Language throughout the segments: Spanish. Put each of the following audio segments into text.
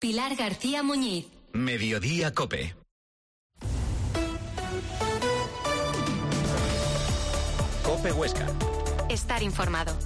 Pilar García Muñiz. Mediodía COPE. COPE Huesca. Estar informado.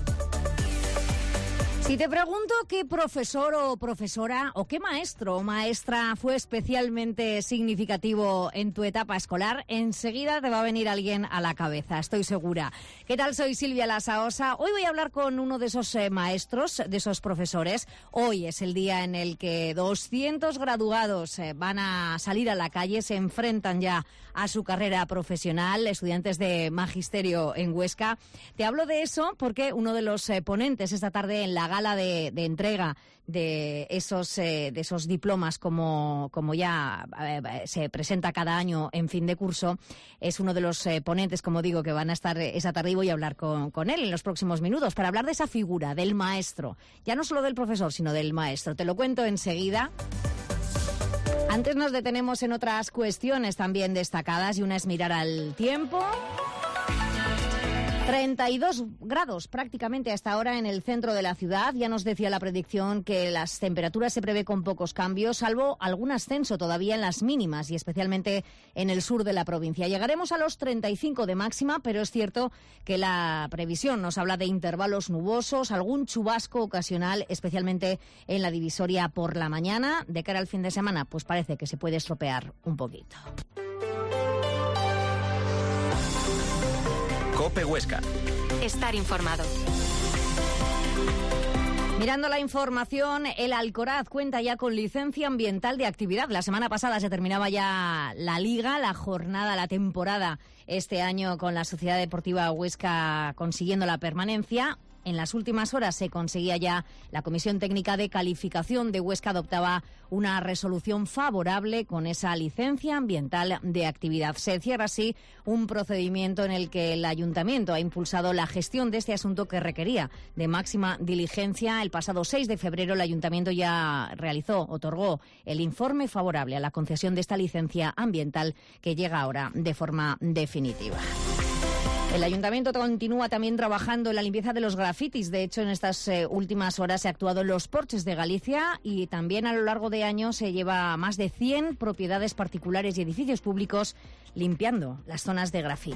Si te pregunto qué profesor o profesora o qué maestro o maestra fue especialmente significativo en tu etapa escolar, enseguida te va a venir alguien a la cabeza, estoy segura. ¿Qué tal? Soy Silvia Lasaosa. Hoy voy a hablar con uno de esos maestros, de esos profesores. Hoy es el día en el que 200 graduados van a salir a la calle, se enfrentan ya a su carrera profesional, estudiantes de magisterio en Huesca. Te hablo de eso porque uno de los ponentes esta tarde en la gala de entrega de esos diplomas, como ya se presenta cada año en fin de curso, es uno de los ponentes, como digo, que van a estar esa tarde, y voy a hablar con él en los próximos minutos para hablar de esa figura, del maestro. Ya no solo del profesor, sino del maestro. Te lo cuento enseguida. Antes nos detenemos en otras cuestiones también destacadas, y una es mirar al tiempo. 32 grados prácticamente hasta ahora en el centro de la ciudad. Ya nos decía la predicción que las temperaturas se prevé con pocos cambios, salvo algún ascenso todavía en las mínimas y especialmente en el sur de la provincia. Llegaremos a los 35 de máxima, pero es cierto que la previsión nos habla de intervalos nubosos, algún chubasco ocasional, especialmente en la divisoria por la mañana. De cara al fin de semana, pues parece que se puede estropear un poquito. COPE Huesca. Estar informado. Mirando la información, el Alcoraz cuenta ya con licencia ambiental de actividad. La semana pasada se terminaba ya la liga, la jornada, la temporada este año, con la Sociedad Deportiva Huesca consiguiendo la permanencia. En las últimas horas se conseguía ya, la Comisión Técnica de Calificación de Huesca adoptaba una resolución favorable con esa licencia ambiental de actividad. Se cierra así un procedimiento en el que el Ayuntamiento ha impulsado la gestión de este asunto, que requería de máxima diligencia. El pasado 6 de febrero el Ayuntamiento ya otorgó el informe favorable a la concesión de esta licencia ambiental, que llega ahora de forma definitiva. El Ayuntamiento continúa también trabajando en la limpieza de los grafitis. De hecho, en estas últimas horas se ha actuado en los porches de Galicia, y también a lo largo de años se lleva más de 100 propiedades particulares y edificios públicos limpiando las zonas de grafiti.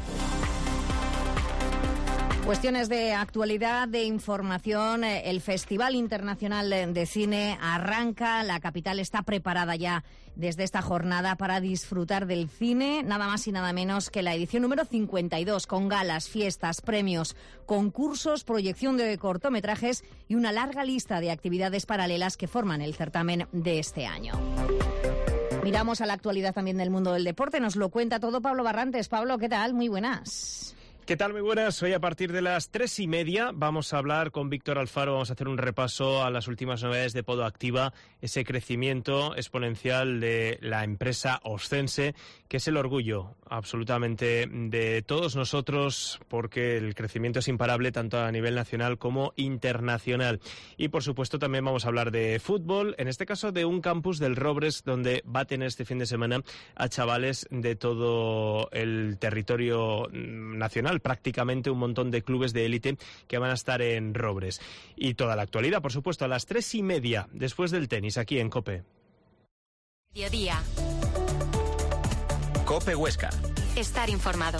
Cuestiones de actualidad, de información. El Festival Internacional de Cine arranca. La capital está preparada ya desde esta jornada para disfrutar del cine, nada más y nada menos que la edición número 52, con galas, fiestas, premios, concursos, proyección de cortometrajes y una larga lista de actividades paralelas que forman el certamen de este año. Miramos a la actualidad también del mundo del deporte. Nos lo cuenta todo Pablo Barrantes. Pablo, ¿qué tal? Muy buenas. ¿Qué tal? Muy buenas. Hoy a partir de las 3:30 vamos a hablar con Víctor Alfaro. Vamos a hacer un repaso a las últimas novedades de Podoactiva, ese crecimiento exponencial de la empresa oscense, que es el orgullo absolutamente de todos nosotros, porque el crecimiento es imparable tanto a nivel nacional como internacional. Y por supuesto también vamos a hablar de fútbol, en este caso de un campus del Robres, donde va a tener este fin de semana a chavales de todo el territorio nacional, prácticamente un montón de clubes de élite que van a estar en Robres. Y toda la actualidad, por supuesto, a las 3:30, después del tenis, aquí en COPE. Mediodía. COPE Huesca. Estar informado.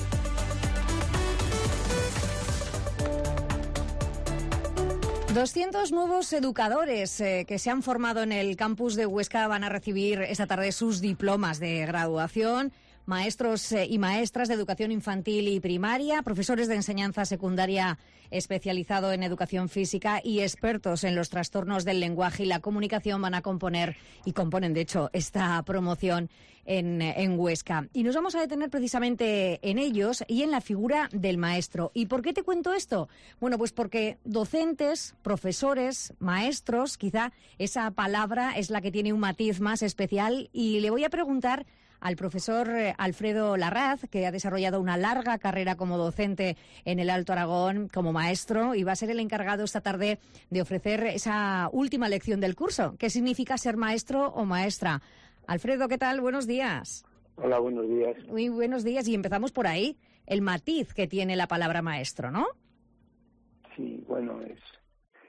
...200 nuevos educadores que se han formado en el campus de Huesca van a recibir esta tarde sus diplomas de graduación. Maestros y maestras de educación infantil y primaria, profesores de enseñanza secundaria especializado en educación física y expertos en los trastornos del lenguaje y la comunicación van a componen de hecho esta promoción en Huesca. Y nos vamos a detener precisamente en ellos y en la figura del maestro. ¿Y por qué te cuento esto? Bueno, pues porque docentes, profesores, maestros, quizá esa palabra es la que tiene un matiz más especial, y le voy a preguntar al profesor Alfredo Larraz, que ha desarrollado una larga carrera como docente en el Alto Aragón, como maestro, y va a ser el encargado esta tarde de ofrecer esa última lección del curso. ¿Qué significa ser maestro o maestra? Alfredo, ¿qué tal? Buenos días. Hola, buenos días. Muy buenos días, y empezamos por ahí, el matiz que tiene la palabra maestro, ¿no? Sí, bueno,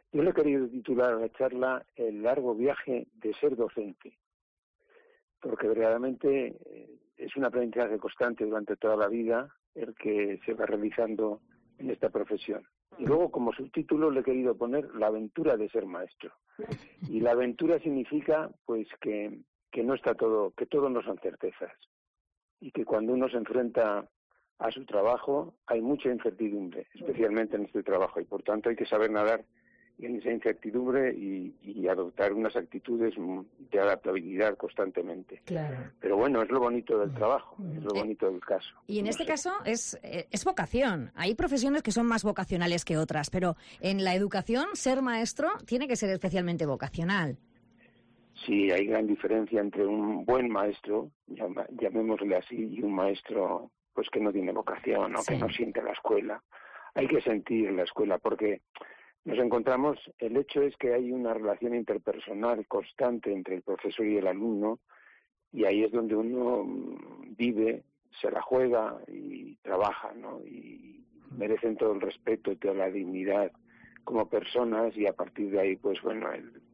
Yo le he querido titular a la charla El largo viaje de ser docente, porque verdaderamente es un aprendizaje constante durante toda la vida el que se va realizando en esta profesión. Y luego, como subtítulo, le he querido poner La aventura de ser maestro. Y la aventura significa, pues, que no está todo, que todo no son certezas. Y que cuando uno se enfrenta a su trabajo hay mucha incertidumbre, especialmente en este trabajo. Y por tanto hay que saber nadar en esa incertidumbre y adoptar unas actitudes de adaptabilidad constantemente. Claro. Pero bueno, es lo bonito del trabajo, es lo bonito del caso. Y en este caso es vocación. Hay profesiones que son más vocacionales que otras, pero en la educación ser maestro tiene que ser especialmente vocacional. Sí, hay gran diferencia entre un buen maestro, llamémosle así, y un maestro pues que no tiene vocación, ¿no? Sí. Que no siente la escuela. Hay que sentir la escuela porque nos encontramos, el hecho es que hay una relación interpersonal constante entre el profesor y el alumno, y ahí es donde uno vive, se la juega y trabaja, ¿no? Y merecen todo el respeto y toda la dignidad como personas, y a partir de ahí, pues bueno,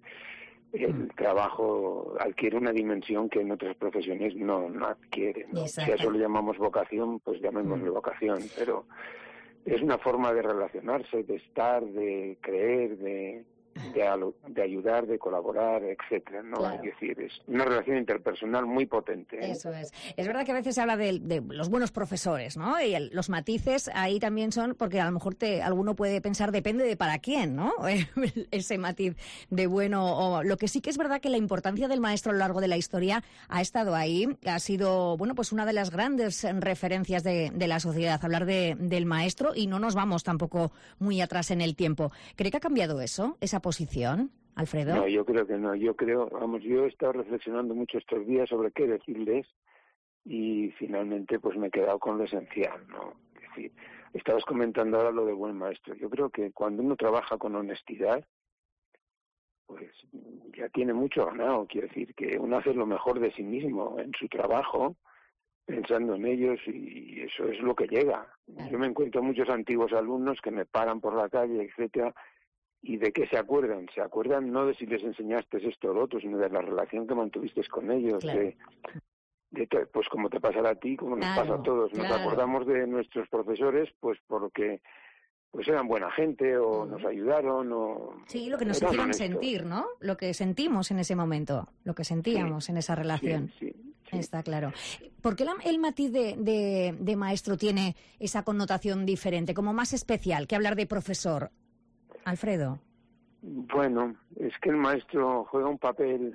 el trabajo adquiere una dimensión que en otras profesiones no adquiere, ¿no? Si a eso le llamamos vocación, pues llamémosle vocación, pero es una forma de relacionarse, de estar, de creer, de ayudar, de colaborar, etcétera, ¿no? Claro. Es decir, es una relación interpersonal muy potente, ¿eh? Eso es. Es verdad que a veces se habla de los buenos profesores, ¿no? Y los matices ahí también son, porque a lo mejor alguno puede pensar, depende de para quién, ¿no? Ese matiz de bueno o... Lo que sí que es verdad que la importancia del maestro a lo largo de la historia ha estado ahí, ha sido, bueno, pues una de las grandes referencias de la sociedad, hablar del maestro, y no nos vamos tampoco muy atrás en el tiempo. ¿Cree que ha cambiado eso, esa posición, Alfredo? No, yo creo que no. Yo he estado reflexionando mucho estos días sobre qué decirles y finalmente pues me he quedado con lo esencial, ¿no? Es decir, estabas comentando ahora lo del buen maestro. Yo creo que cuando uno trabaja con honestidad, pues ya tiene mucho ganado. Quiere decir que uno hace lo mejor de sí mismo en su trabajo, pensando en ellos, y eso es lo que llega. Yo me encuentro muchos antiguos alumnos que me paran por la calle, etcétera. ¿Y de qué se acuerdan? Se acuerdan no de si les enseñaste esto o lo otro, sino de la relación que mantuviste con ellos, claro. Pues como te pasará a ti, como nos pasa a todos. Nos acordamos de nuestros profesores, pues porque pues eran buena gente, o nos ayudaron, o... Sí, lo que nos hicieron sentir, ¿no? Lo que sentimos en ese momento, lo que sentíamos en esa relación. Sí. Está claro. ¿Por qué el matiz de maestro tiene esa connotación diferente, como más especial que hablar de profesor? Alfredo. Bueno, es que el maestro juega un papel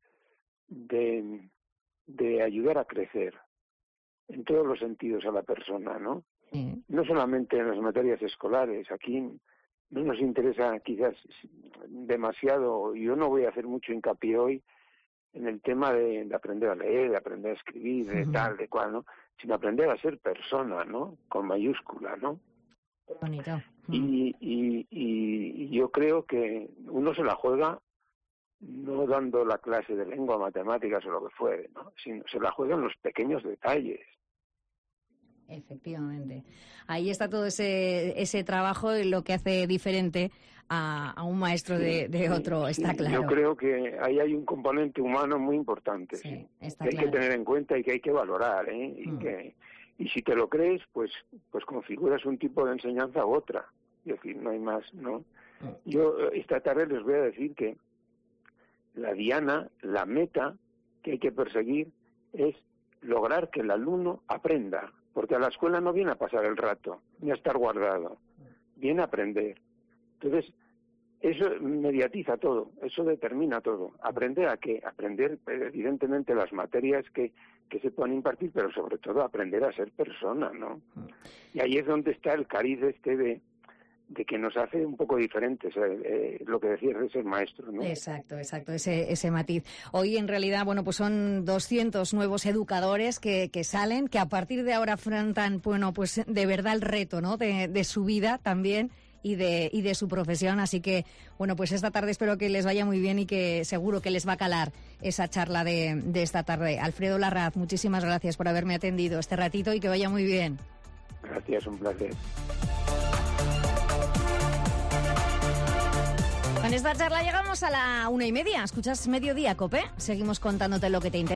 de ayudar a crecer en todos los sentidos a la persona, ¿no? Sí. No solamente en las materias escolares. Aquí no nos interesa quizás demasiado, yo no voy a hacer mucho hincapié hoy en el tema de aprender a leer, de aprender a escribir, de tal, de cual, ¿no? Sino aprender a ser persona, ¿no? Con mayúscula, ¿no? Qué bonito. Y yo creo que uno se la juega no dando la clase de lengua, matemáticas o lo que fuere, ¿no? Sino se la juega en los pequeños detalles. Efectivamente. Ahí está todo ese trabajo y lo que hace diferente a un maestro de otro, está claro. Yo creo que ahí hay un componente humano muy importante, que hay que tener en cuenta y que hay que valorar, ¿eh? Y si te lo crees, pues configuras un tipo de enseñanza u otra. Es decir, no hay más, ¿no? Yo esta tarde les voy a decir que la diana, la meta que hay que perseguir es lograr que el alumno aprenda, porque a la escuela no viene a pasar el rato, ni a estar guardado, viene a aprender. Entonces, eso mediatiza todo, eso determina todo. ¿Aprender a qué? Aprender, evidentemente, las materias que se puedan impartir, pero sobre todo aprender a ser persona, ¿no? Y ahí es donde está el cariz de que nos hace un poco diferentes, lo que decías de ser maestro, ¿no? Exacto, ese matiz. Hoy, en realidad, bueno, pues son 200 nuevos educadores que salen, que a partir de ahora afrontan, bueno, pues de verdad el reto, ¿no? De su vida también y de su profesión. Así que, bueno, pues esta tarde espero que les vaya muy bien y que seguro que les va a calar esa charla de esta tarde. Alfredo Larraz, muchísimas gracias por haberme atendido este ratito y que vaya muy bien. Gracias, un placer. Con esta charla llegamos a la 1:30. ¿Escuchas Mediodía, COPE? Seguimos contándote lo que te interesa.